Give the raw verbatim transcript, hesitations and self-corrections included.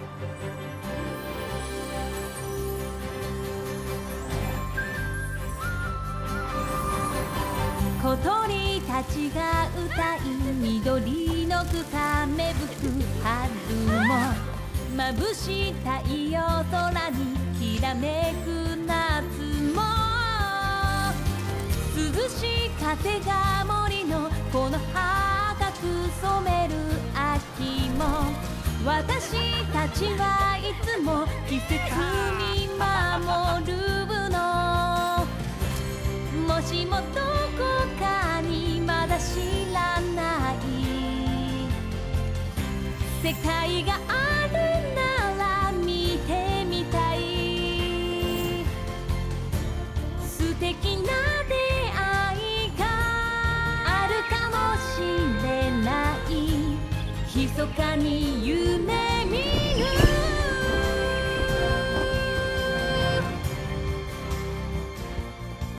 小鳥たちが歌い緑の草芽吹く春も眩しい太陽空にきらめく夏も涼しい風が森のこの葉赤く染める秋も私たちはいつも季節に守るのもしもどこかにまだ知らない世界がある